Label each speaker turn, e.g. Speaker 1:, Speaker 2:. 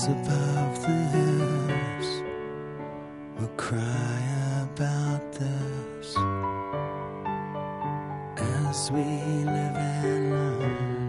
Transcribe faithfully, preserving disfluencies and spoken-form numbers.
Speaker 1: voice above the hills will cry about this as we live and learn.